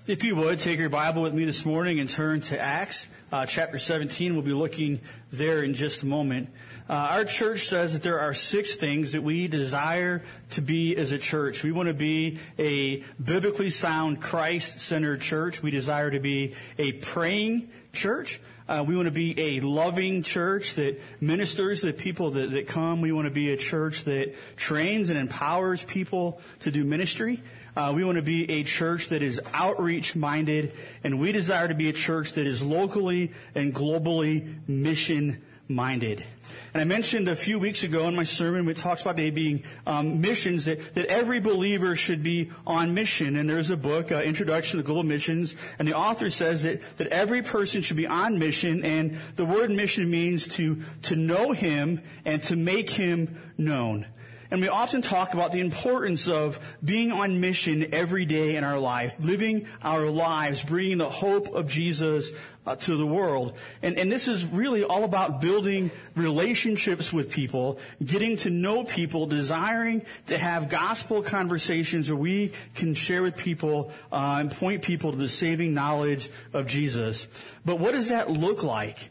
If you would, take your Bible with me this morning and turn to Acts chapter 17. We'll be looking there in just a moment. Our church says that there are 6 things that we desire to be as a church. We want to be a biblically sound, Christ-centered church. We desire to be a praying church. We want to be a loving church that ministers to the people that come. We want to be a church that trains and empowers people to do ministry. We want to be a church that is outreach-minded, and we desire to be a church that is locally and globally mission-minded. And I mentioned a few weeks ago in my sermon, it talks about they being missions, that every believer should be on mission. And there's a book, Introduction to Global Missions, and the author says that every person should be on mission, and the word mission means to know Him and to make Him known. And we often talk about the importance of being on mission every day in our life, living our lives, bringing the hope of Jesus to the world. And this is really all about building relationships with people, getting to know people, desiring to have gospel conversations where we can share with people and point people to the saving knowledge of Jesus. But what does that look like?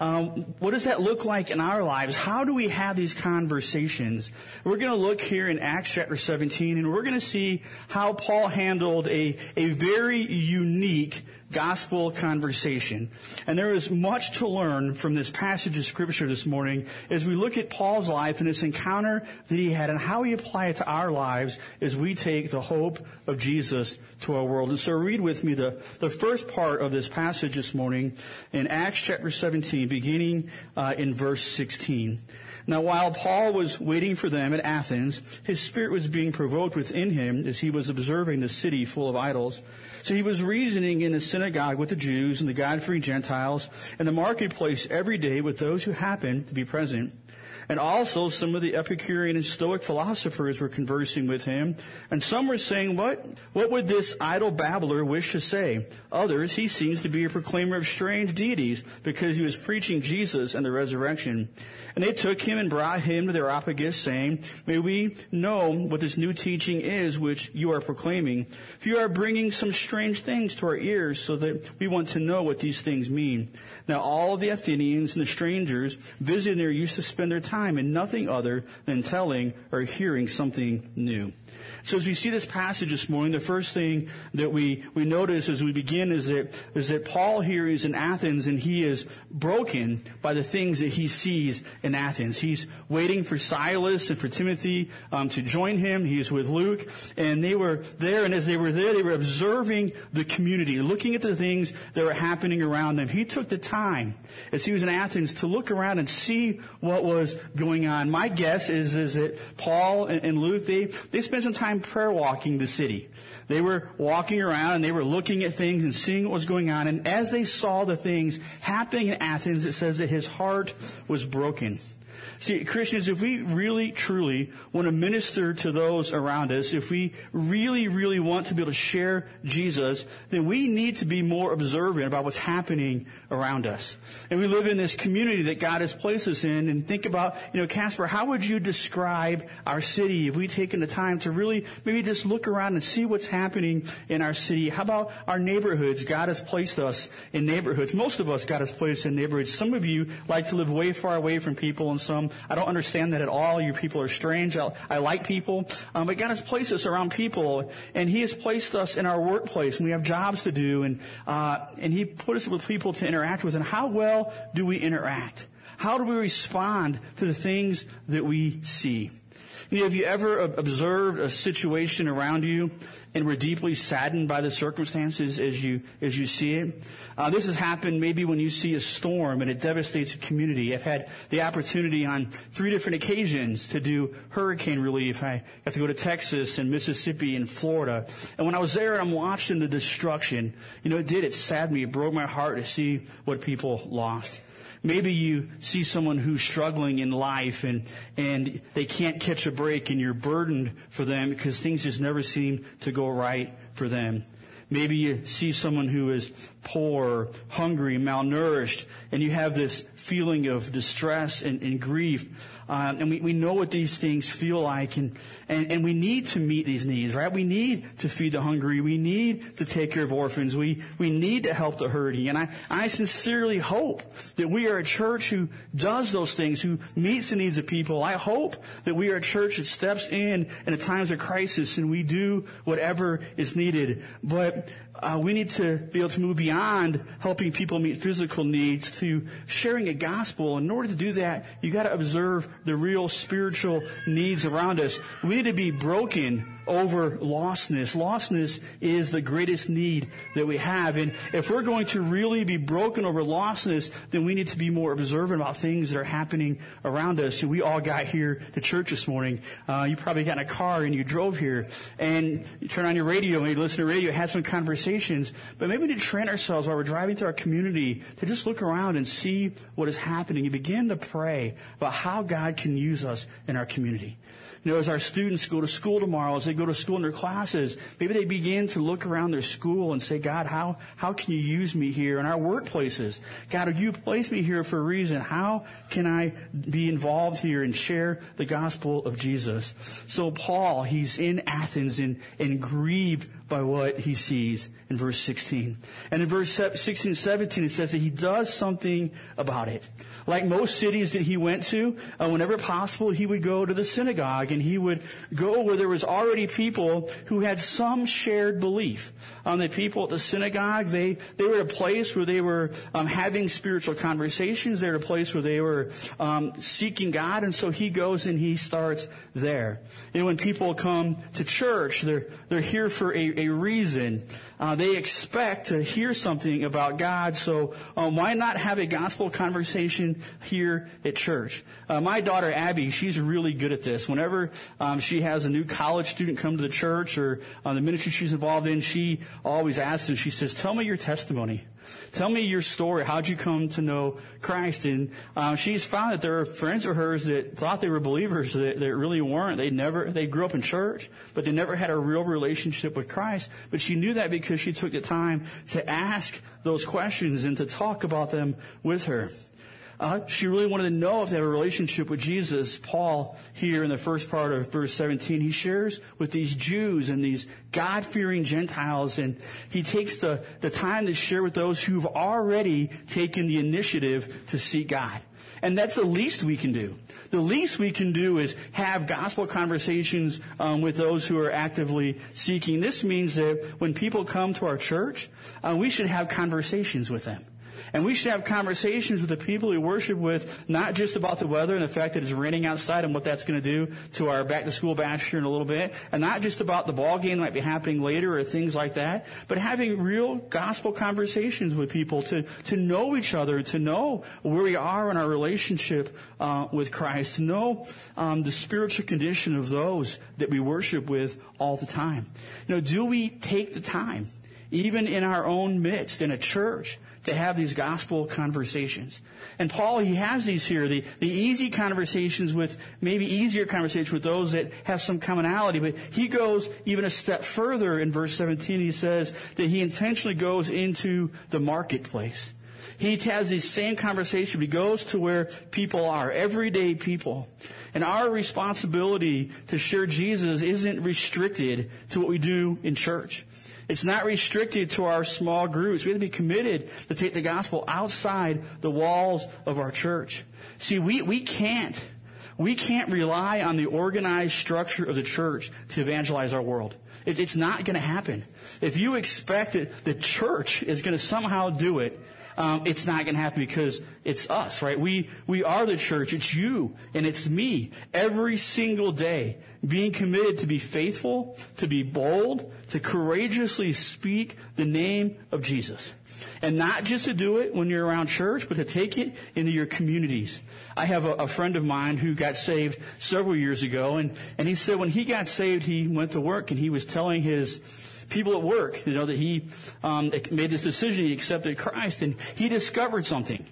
What does that look like in our lives? How do we have these conversations? We're going to look here in Acts chapter 17, and we're going to see how Paul handled a very unique gospel conversation. And there is much to learn from this passage of Scripture this morning as we look at Paul's life and this encounter that he had and how he applied it to our lives as we take the hope of Jesus to our world. And so read with me the first part of this passage this morning in Acts chapter 17, beginning in verse 16. Now, while Paul was waiting for them at Athens, his spirit was being provoked within him as he was observing the city full of idols. So he was reasoning in the synagogue with the Jews and the God-fearing Gentiles, and the marketplace every day with those who happened to be present. And also some of the Epicurean and Stoic philosophers were conversing with him. And some were saying, What would this idle babbler wish to say? Others, he seems to be a proclaimer of strange deities because he was preaching Jesus and the resurrection. And they took him and brought him to the Areopagus, saying, May we know what this new teaching is which you are proclaiming. For you are bringing some strange things to our ears, so that we want to know what these things mean. Now all of the Athenians and the strangers visiting there used to spend their time in nothing other than telling or hearing something new. So as we see this passage this morning, the first thing that we notice as we begin is that Paul here is in Athens, and he is broken by the things that he sees in Athens. He's waiting for Silas and for Timothy to join him. He is with Luke, and they were there, and as they were there, they were observing the community, looking at the things that were happening around them. He took the time, as he was in Athens, to look around and see what was going on. My guess is that Paul and Luke, they spent some time prayer walking the city. They were walking around and they were looking at things and seeing what was going on. And as they saw the things happening in Athens, it says that his heart was broken. See, Christians, if we really, truly want to minister to those around us, if we really, really want to be able to share Jesus, then we need to be more observant about what's happening around us. And we live in this community that God has placed us in. And think about, Casper, how would you describe our city if we'd taken the time to really maybe just look around and see what's happening in our city? How about our neighborhoods? God has placed us in neighborhoods. Most of us, God has placed in neighborhoods. Some of you like to live way far away from people, and some, I don't understand that at all. You people are strange. I like people. But God has placed us around people, and He has placed us in our workplace, and we have jobs to do, and He put us with people to interact with. And how well do we interact? How do we respond to the things that we see? Have you ever observed a situation around you and were deeply saddened by the circumstances as you see it? This has happened maybe when you see a storm and it devastates a community. I've had the opportunity on 3 different occasions to do hurricane relief. I got to go to Texas and Mississippi and Florida. And when I was there, I'm watching the destruction. It saddened me. It broke my heart to see what people lost. Maybe you see someone who's struggling in life and they can't catch a break, and you're burdened for them because things just never seem to go right for them. Maybe you see someone who is poor, hungry, malnourished, and you have this feeling of distress and grief. And we know what these things feel like, and we need to meet these needs, right? We need to feed the hungry. We need to take care of orphans. We need to help the hurting. And I sincerely hope that we are a church who does those things, who meets the needs of people. I hope that we are a church that steps in the times of crisis and we do whatever is needed. But we need to be able to move beyond helping people meet physical needs to sharing a gospel. In order to do that, you got to observe the real spiritual needs around us. We need to be broken over lostness. Lostness is the greatest need that we have. And if we're going to really be broken over lostness, then we need to be more observant about things that are happening around us. And we all got here to church this morning. You probably got in a car and you drove here, and you turn on your radio and you listen to radio, had some conversations. But maybe we need to train ourselves while we're driving through our community to just look around and see what is happening and begin to pray about how God can use us in our community. You know, as our students go to school tomorrow, as they go to school in their classes, maybe they begin to look around their school and say, God, how can you use me here in our workplaces? God, you placed me here for a reason. How can I be involved here and share the gospel of Jesus? So Paul, he's in Athens and grieved by what he sees in verse 16. And in verse 16 and 17, it says that he does something about it. Like most cities that he went to, whenever possible, he would go to the synagogue, and he would go where there was already people who had some shared belief. The people at the synagogue, they were at a place where they were having spiritual conversations. They were at a place where they were seeking God, and so he goes and he starts there. And when people come to church, they're here for a reason. They expect to hear something about God, so why not have a gospel conversation here at church? My daughter Abby, she's really good at this. Whenever she has a new college student come to the church or the ministry she's involved in, she always asks them, she says, tell me your testimony. Tell me your story. How'd you come to know Christ? And she's found that there are friends of hers that thought they were believers that really weren't. They grew up in church, but they never had a real relationship with Christ. But she knew that because she took the time to ask those questions and to talk about them with her. She really wanted to know if they have a relationship with Jesus. Paul, here in the first part of verse 17, he shares with these Jews and these God-fearing Gentiles, and he takes the time to share with those who've already taken the initiative to seek God. And that's the least we can do. The least we can do is have gospel conversations with those who are actively seeking. This means that when people come to our church, we should have conversations with them. And we should have conversations with the people we worship with, not just about the weather and the fact that it's raining outside and what that's going to do to our back-to-school bash here in a little bit, and not just about the ball game that might be happening later or things like that, but having real gospel conversations with people to know each other, to know where we are in our relationship with Christ, to know the spiritual condition of those that we worship with all the time. You know, do we take the time, even in our own midst, in a church, to have these gospel conversations? And Paul, he has these here, the easy conversations with, maybe easier conversations with those that have some commonality, but he goes even a step further in verse 17. He says that he intentionally goes into the marketplace. He has these same conversations, but he goes to where people are, everyday people. And our responsibility to share Jesus isn't restricted to what we do in church. It's not restricted to our small groups. We have to be committed to take the gospel outside the walls of our church. See, we can't rely on the organized structure of the church to evangelize our world. It's not going to happen. If you expect that the church is going to somehow do it, it's not going to happen, because it's us, right? We are the church. It's you and it's me every single day, being committed to be faithful, to be bold, to courageously speak the name of Jesus. And not just to do it when you're around church, but to take it into your communities. I have a friend of mine who got saved several years ago, and he said when he got saved, he went to work and he was telling his people at work, that he made this decision, he accepted Christ, and he discovered something.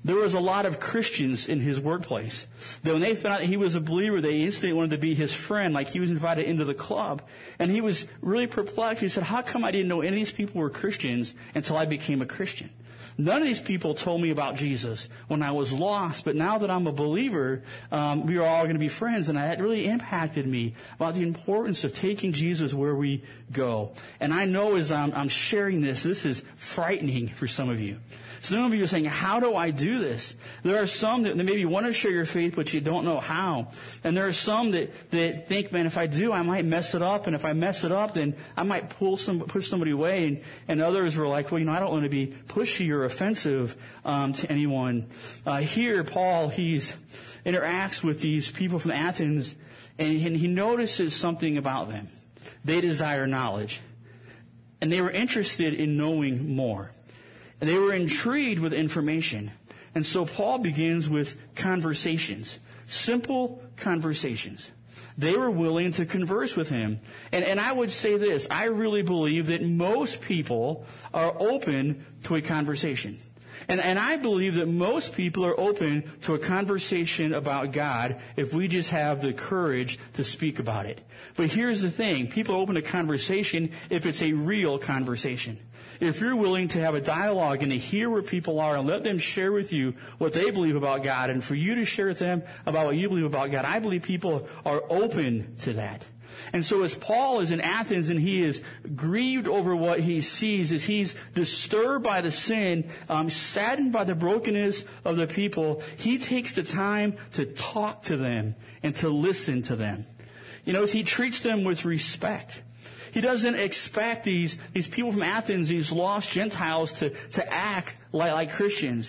There was a lot of Christians in his workplace. That when they found out that he was a believer, they instantly wanted to be his friend, like he was invited into the club. And he was really perplexed. He said, how come I didn't know any of these people were Christians until I became a Christian? None of these people told me about Jesus when I was lost, but now that I'm a believer, we are all going to be friends, and that really impacted me about the importance of taking Jesus where we go. And I know as I'm sharing this is frightening for some of you. Some of you are saying, how do I do this? There are some that maybe want to share your faith, but you don't know how. And there are some that think, man, if I do, I might mess it up. And if I mess it up, then I might push somebody away. And others were like, well, I don't want to be pushy or offensive to anyone. Here, Paul, he interacts with these people from Athens, and he notices something about them. They desire knowledge. And they were interested in knowing more. And they were intrigued with information. And so Paul begins with conversations, simple conversations. They were willing to converse with him. And I would say this, I really believe that most people are open to a conversation. And I believe that most people are open to a conversation about God if we just have the courage to speak about it. But here's the thing, people are open to conversation if it's a real conversation. If you're willing to have a dialogue and to hear where people are and let them share with you what they believe about God, and for you to share with them about what you believe about God, I believe people are open to that. And so as Paul is in Athens and he is grieved over what he sees, as he's disturbed by the sin, saddened by the brokenness of the people, he takes the time to talk to them and to listen to them. As he treats them with respect. He doesn't expect these people from Athens, these lost Gentiles, to act like Christians.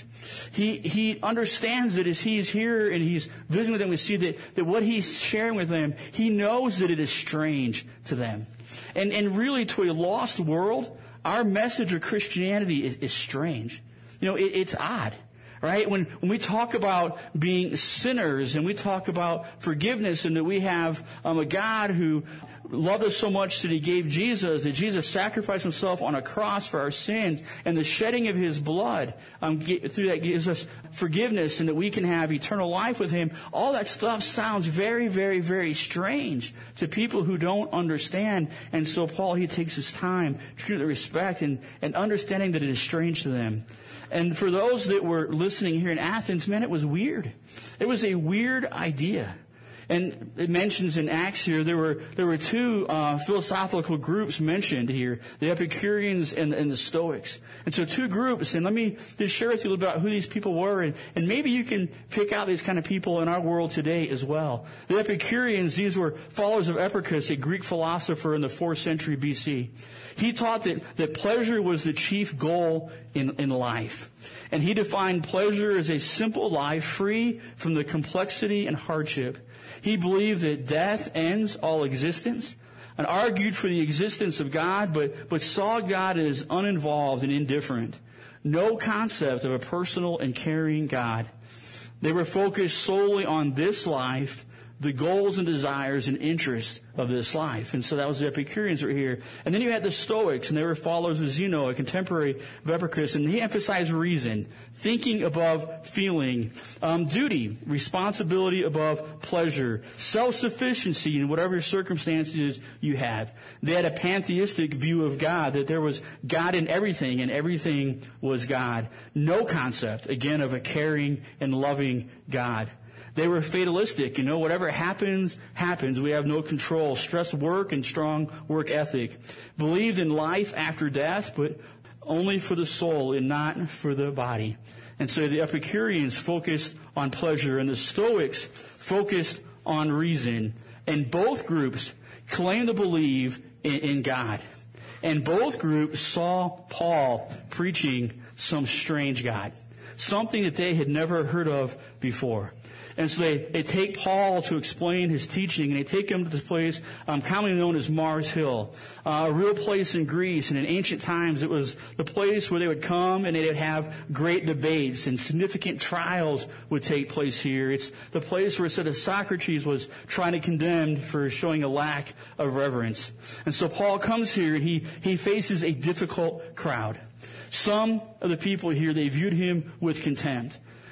He understands that as he's here and he's visiting with them, we see that what he's sharing with them, he knows that it is strange to them. And really, to a lost world, our message of Christianity is strange. It's odd. Right? When we talk about being sinners and we talk about forgiveness and that we have a God who loved us so much that he gave Jesus, that Jesus sacrificed himself on a cross for our sins, and the shedding of his blood through that gives us forgiveness and that we can have eternal life with him, all that stuff sounds very, very, very strange to people who don't understand. And so Paul, he takes his time to respect and understanding that it is strange to them. And for those that were listening here in Athens, man, it was weird. It was a weird idea. And it mentions in Acts here, there were two philosophical groups mentioned here, the Epicureans and the Stoics. And so two groups, and let me just share with you a little about who these people were, and maybe you can pick out these kind of people in our world today as well. The Epicureans, these were followers of Epicurus, a Greek philosopher in the 4th century BC. He taught that pleasure was the chief goal in life. And he defined pleasure as a simple life free from the complexity and hardship. He believed that death ends all existence and argued for the existence of God, but saw God as uninvolved and indifferent. No concept of a personal and caring God. They were focused solely on this life, the goals and desires and interests of this life. And so that was the Epicureans right here. And then you had the Stoics, and they were followers of Zeno, a contemporary of Epicurus, and he emphasized reason, thinking above feeling, duty, responsibility above pleasure, self-sufficiency in whatever circumstances you have. They had a pantheistic view of God, that there was God in everything, and everything was God. No concept, again, of a caring and loving God. They were fatalistic. Whatever happens, happens. We have no control. Stress work and strong work ethic. Believed in life after death, but only for the soul and not for the body. And so the Epicureans focused on pleasure, and the Stoics focused on reason. And both groups claimed to believe in God. And both groups saw Paul preaching some strange God, something that they had never heard of before. And so they take Paul to explain his teaching, and they take him to this place commonly known as Mars Hill, a real place in Greece. And in ancient times, it was the place where they would come and they would have great debates, and significant trials would take place here. It's the place where it said that Socrates was trying to condemn for showing a lack of reverence. And so Paul comes here, and he faces a difficult crowd. Some of the people here, they viewed him with contempt.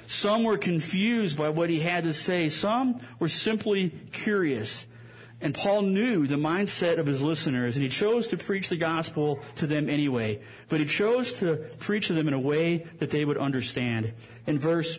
Some were confused by what he had to say. Some were simply curious. And Paul knew the mindset of his listeners, and he chose to preach the gospel to them anyway. But he chose to preach to them in a way that they would understand. In verse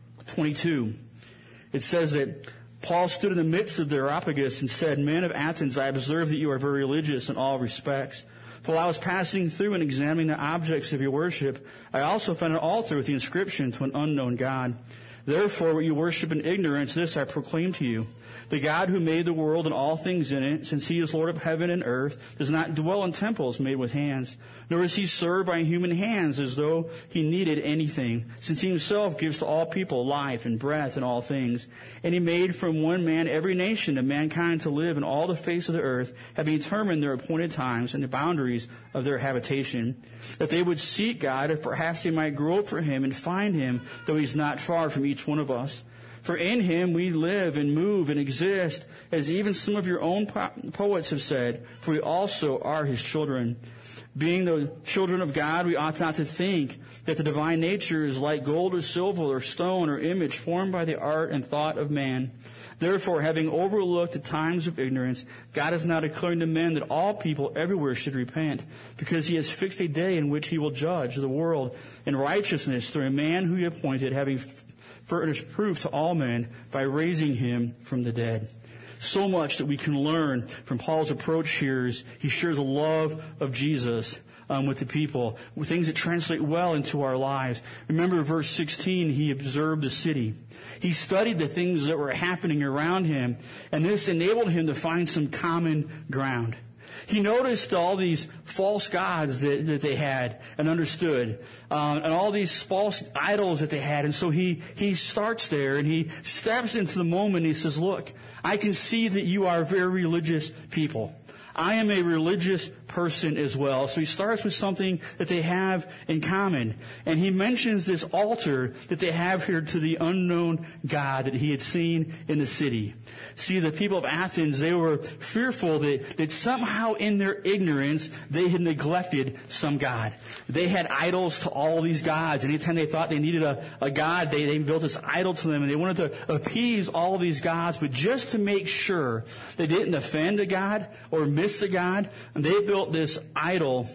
22, it says that Paul stood in the midst of the Areopagus and said, "Men of Athens, I observe that you are very religious in all respects. For while I was passing through and examining the objects of your worship, I also found an altar with the inscription to an unknown God. Therefore, what you worship in ignorance, this I proclaim to you. The God who made the world and all things in it, since he is Lord of heaven and earth, does not dwell in temples made with hands, nor is he served by human hands as though he needed anything, since he himself gives to all people life and breath and all things. And he made from one man every nation of mankind to live in all the face of the earth, having determined their appointed times and the boundaries of their habitation, that they would seek God, if perhaps they might grope for him and find him, though he's not far from each one of us. For in him we live and move and exist, as even some of your own poets have said, for we also are his children. Being the children of God, we ought not to think that the divine nature is like gold or silver or stone or image formed by the art and thought of man. Therefore, having overlooked the times of ignorance, God is now declaring to men that all people everywhere should repent, because he has fixed a day in which he will judge the world in righteousness through a man who he appointed, having furnished proof to all men by raising him from the dead." So much that we can learn from Paul's approach here is he shares a love of Jesus with the people, with things that translate well into our lives. Remember verse 16, he observed the city. He studied the things that were happening around him, and this enabled him to find some common ground. He noticed all these false gods that they had and understood, and all these false idols that they had. And so he starts there, and he steps into the moment, and he says, "Look, I can see that you are very religious people. I am a religious person as well." So he starts with something that they have in common. And he mentions this altar that they have here to the unknown God that he had seen in the city. See, the people of Athens, they were fearful that somehow in their ignorance, they had neglected some God. They had idols to all these gods. Anytime they thought they needed a God, they built this idol to them, and they wanted to appease all of these gods. But just to make sure they didn't offend a God or miss a God, and they built this idol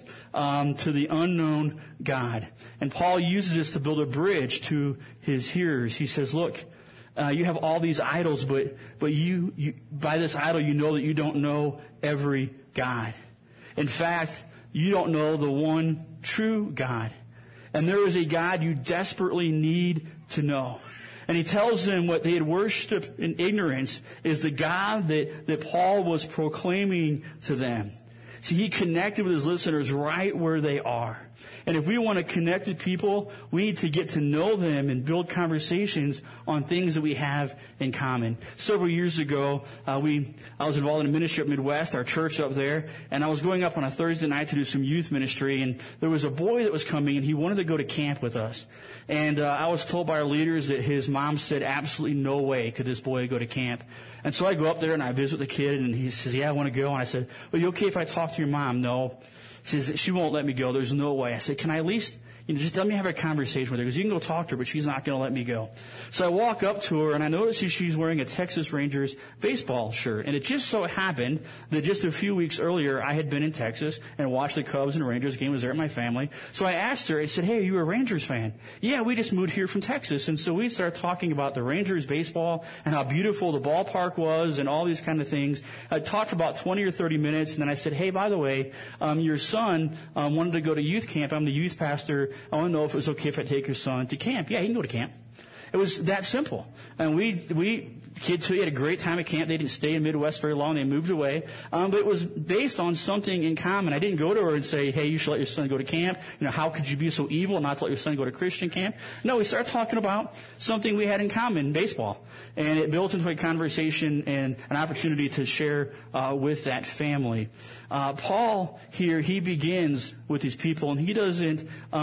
to the unknown God. And Paul uses this to build a bridge to his hearers. He says, "Look, you have all these idols, but you by this idol you know that you don't know every God. In fact, you don't know the one true God. And there is a God you desperately need to know." And he tells them what they had worshipped in ignorance is the God that Paul was proclaiming to them. See, he connected with his listeners right where they are. And if we want to connect with people, we need to get to know them and build conversations on things that we have in common. Several years ago, I was involved in a ministry at Midwest, our church up there, and I was going up on a Thursday night to do some youth ministry, and there was a boy that was coming, and he wanted to go to camp with us. And I was told by our leaders that his mom said absolutely no way could this boy go to camp. And so I go up there and I visit the kid, and he says, "Yeah, I want to go." And I said, "Well, you okay if I talk to your mom?" "No." She says, "She won't let me go. There's no way." I said, "Can I at least, just let me have a conversation with her, because you can go talk to her, but she's not going to let me go." So I walk up to her, and I notice that she's wearing a Texas Rangers baseball shirt. And it just so happened that just a few weeks earlier, I had been in Texas and watched the Cubs and Rangers game. I was there with my family. So I asked her, I said, "Hey, are you a Rangers fan?" "Yeah, we just moved here from Texas." And so we started talking about the Rangers baseball and how beautiful the ballpark was and all these kind of things. I talked for about 20 or 30 minutes, and then I said, "Hey, by the way, your son wanted to go to youth camp. I'm the youth pastor. I want to know if it was okay if I take your son to camp." "Yeah, he can go to camp." It was that simple. And kids had a great time at camp. They didn't stay in Midwest very long. They moved away. But it was based on something in common. I didn't go to her and say, "Hey, you should let your son go to camp. How could you be so evil not to let your son go to Christian camp?" No, we started talking about something we had in common, baseball. And it built into a conversation and an opportunity to share with that family. Paul here, he begins with these people, and he doesn't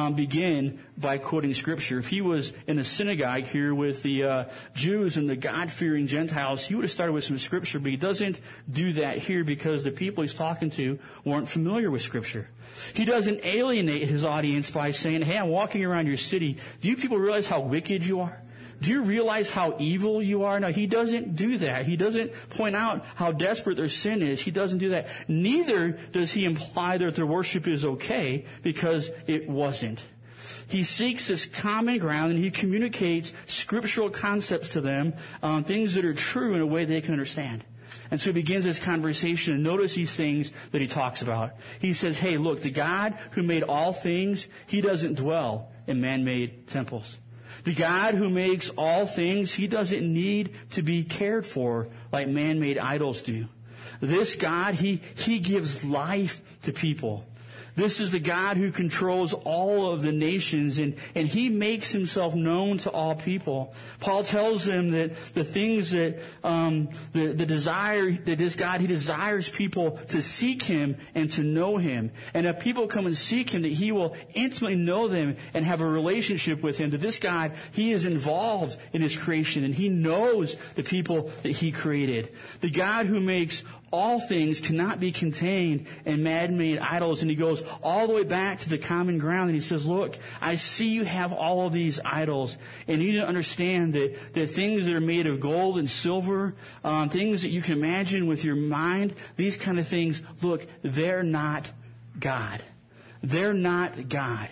begin by quoting Scripture. If he was in a synagogue here with the Jews and the God-fearing Gentiles, he would have started with some Scripture, but he doesn't do that here because the people he's talking to weren't familiar with Scripture. He doesn't alienate his audience by saying, "Hey, I'm walking around your city. Do you people realize how wicked you are? do you realize how evil you are? No, he doesn't do that. He doesn't point out how desperate their sin is. He doesn't do that. Neither does he imply that their worship is okay, because it wasn't. He seeks this common ground, and he communicates scriptural concepts to them, things that are true in a way they can understand. And so he begins this conversation, and notice these things that he talks about. He says, hey, look, the God who made all things, he doesn't dwell in man-made temples. The God who makes all things, he doesn't need to be cared for like man-made idols do. This God, he gives life to people. This is the God who controls all of the nations, and he makes himself known to all people. Paul tells them that the things that, the desire, that this God, he desires people to seek him and to know him. And if people come and seek him, that he will intimately know them and have a relationship with him. That this God, he is involved in his creation, and he knows the people that he created. The God who makes all things cannot be contained in man-made idols. And he goes all the way back to the common ground, and he says, look, I see you have all of these idols, and you need to understand that things that are made of gold and silver, things that you can imagine with your mind, these kind of things, look, they're not God. They're not God.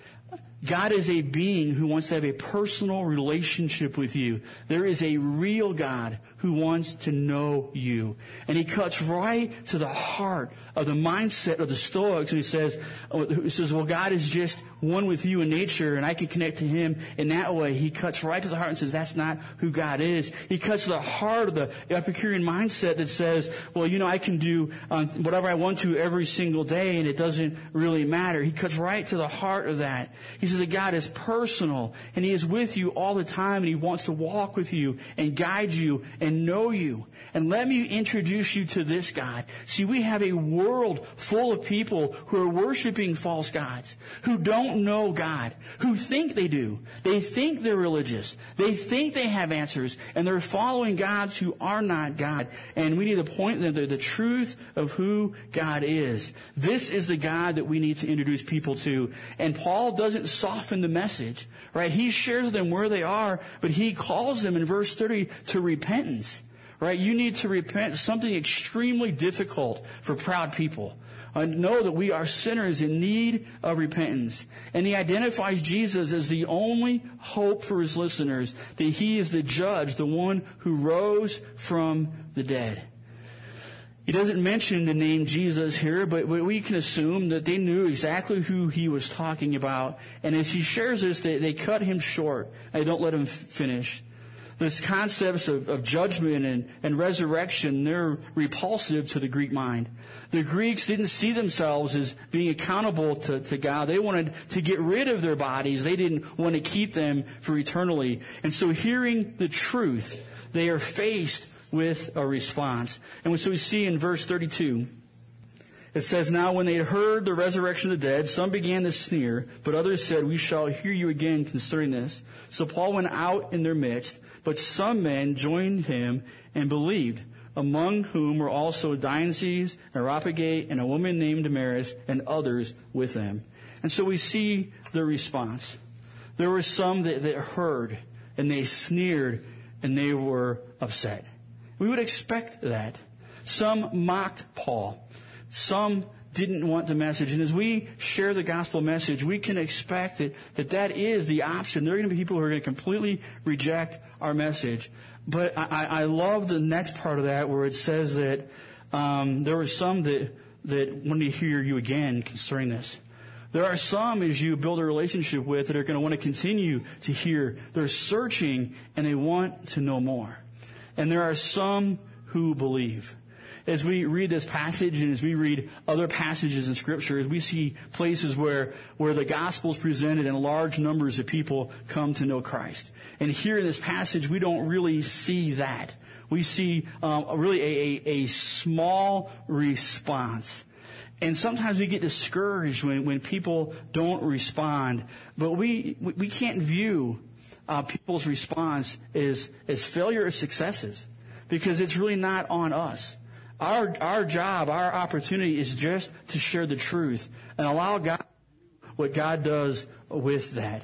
God is a being who wants to have a personal relationship with you. There is a real God who wants to know you. And he cuts right to the heart of the mindset of the Stoics, and he says, well, God is just one with you in nature, and I can connect to him in that way. He cuts right to the heart and says, that's not who God is. He cuts to the heart of the Epicurean mindset that says, well, I can do whatever I want to every single day, and it doesn't really matter. He cuts right to the heart of that. He says that God is personal, and he is with you all the time, and he wants to walk with you and guide you and know you. And let me introduce you to this God. See, we have a world full of people who are worshiping false gods, who don't know God, who think they do. They think they're religious. They think they have answers, and they're following gods who are not God. And we need to point them to the truth of who God is. This is the God that we need to introduce people to. And Paul doesn't soften the message, right? He shares them where they are, but he calls them in verse 30 to repentance. Right? You need to repent, something extremely difficult for proud people. Know that we are sinners in need of repentance. And he identifies Jesus as the only hope for his listeners, that he is the judge, the one who rose from the dead. He doesn't mention the name Jesus here, but we can assume that they knew exactly who he was talking about. And as he shares this, they cut him short. They don't let him finish. These concepts of judgment and resurrection, they're repulsive to the Greek mind. The Greeks didn't see themselves as being accountable to God. They wanted to get rid of their bodies. They didn't want to keep them for eternally. And so hearing the truth, they are faced with a response. And so we see in verse 32, it says, now when they had heard the resurrection of the dead, some began to sneer, but others said, we shall hear you again concerning this. So Paul went out in their midst, but some men joined him and believed, among whom were also Dionysius and Areopagite and a woman named Damaris and others with them. And so we see the response. There were some that heard, and they sneered, and they were upset. We would expect that. Some mocked Paul. Some didn't want the message. And as we share the gospel message, we can expect that is the option. There are going to be people who are going to completely reject our message. But I love the next part of that where it says that there were some that wanted to hear you again concerning this. There are some, as you build a relationship with, that are going to want to continue to hear. They're searching and they want to know more. And there are some who believe. As we read this passage and as we read other passages in Scripture, as we see places where the gospel is presented and large numbers of people come to know Christ. And here in this passage, we don't really see that. We see really a small response. And sometimes we get discouraged when people don't respond. But we can't view people's response as failure or successes, because it's really not on us. Our job, our opportunity is just to share the truth and allow God what God does with that.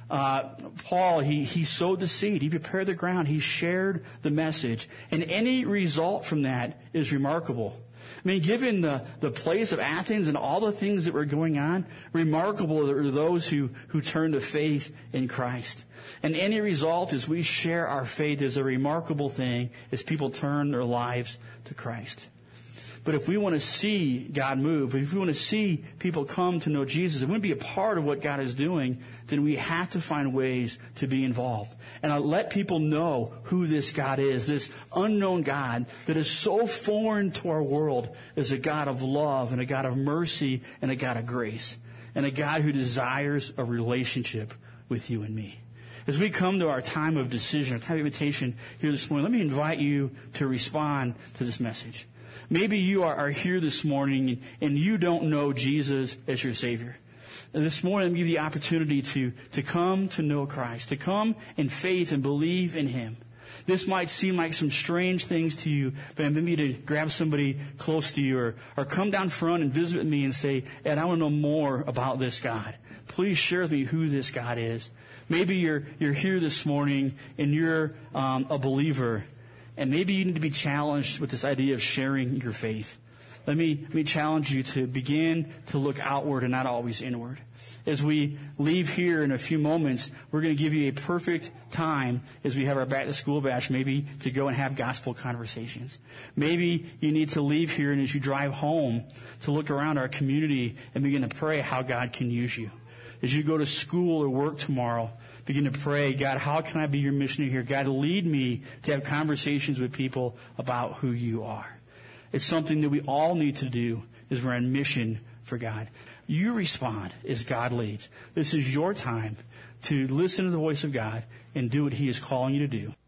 Paul, he sowed the seed. He prepared the ground. He shared the message. And any result from that is remarkable. I mean, given the place of Athens and all the things that were going on, remarkable are those who turn to faith in Christ. And any result as we share our faith is a remarkable thing as people turn their lives to Christ. But if we want to see God move, if we want to see people come to know Jesus, if we want to be a part of what God is doing, then we have to find ways to be involved. And let people know who this God is, this unknown God that is so foreign to our world as a God of love and a God of mercy and a God of grace, and a God who desires a relationship with you and me. As we come to our time of decision, our time of invitation here this morning, let me invite you to respond to this message. Maybe you are here this morning and you don't know Jesus as your Savior. And this morning, I'm going to give you the opportunity to come to know Christ, to come in faith and believe in Him. This might seem like some strange things to you, but I'm inviting you to grab somebody close to you or come down front and visit with me and say, Ed, I want to know more about this God. Please share with me who this God is. Maybe you're here this morning and you're a believer, and maybe you need to be challenged with this idea of sharing your faith. Let me challenge you to begin to look outward and not always inward. As we leave here in a few moments, we're going to give you a perfect time as we have our back to school bash, maybe to go and have gospel conversations. Maybe you need to leave here and as you drive home to look around our community and begin to pray how God can use you. As you go to school or work tomorrow, begin to pray, God, how can I be your missionary here? God, lead me to have conversations with people about who you are. It's something that we all need to do as we're on mission for God. You respond as God leads. This is your time to listen to the voice of God and do what He is calling you to do.